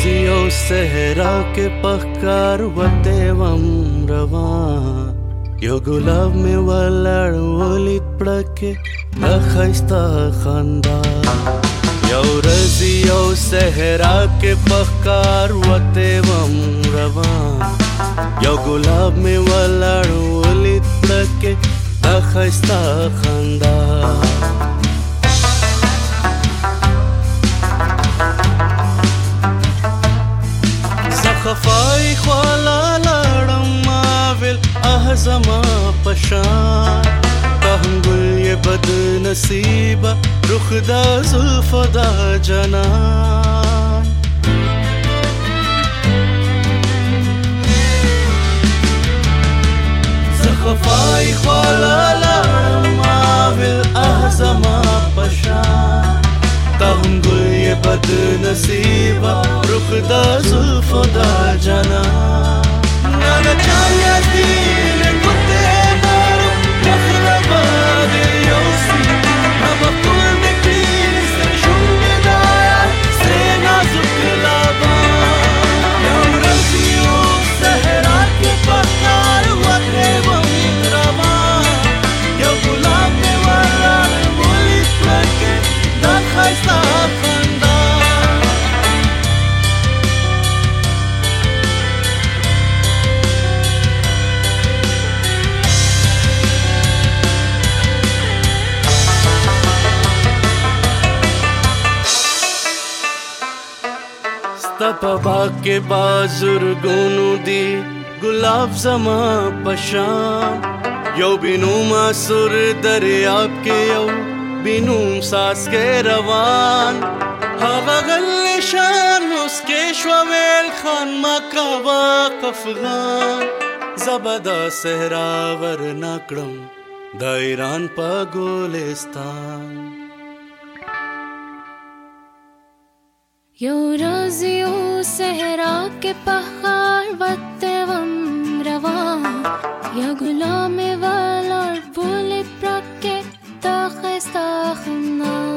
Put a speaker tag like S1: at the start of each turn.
S1: رزیو صحرا کې پخکار وته وم روان یو ګلاب می ولړ ولید پړکه اخستا خندا یو رزیو صحرا کې پخکار وته وم روان یو ګلاب می ولړ ولید پړکه اخستا خندا خفای خوالا لړم ماویل احزما پشان تهم گل یہ بد نصیبہ رخ دا زلف دا جنان خفای خوالا لړم ماویل احزما پشان تهم گل یہ بد نصیبہ رخ دا زلف دا جنان نانا چایا دین کتے نارو مخربا دے یوسی ابا کل مکلیس شنگ دایا سینا زکلابا یو رزیو صحرا کے پکار وطے ومدرما یو گلاب میں والا مولی پلکے دا خیستا خندان تپا باغ کے بازرگونو دی گلاب زما پشان یو بینوم آسر دریاب کے یو بینوم ساس کے روان هغه غل شان اس کے شویل خان مکاوا افغان زبدا صحرا ورنا کړم د ایران په ګلستان
S2: یو رازیو صحرا کے پہاڑ وتے وم روان یا غلام والا بولی پرکے تا خستا خنا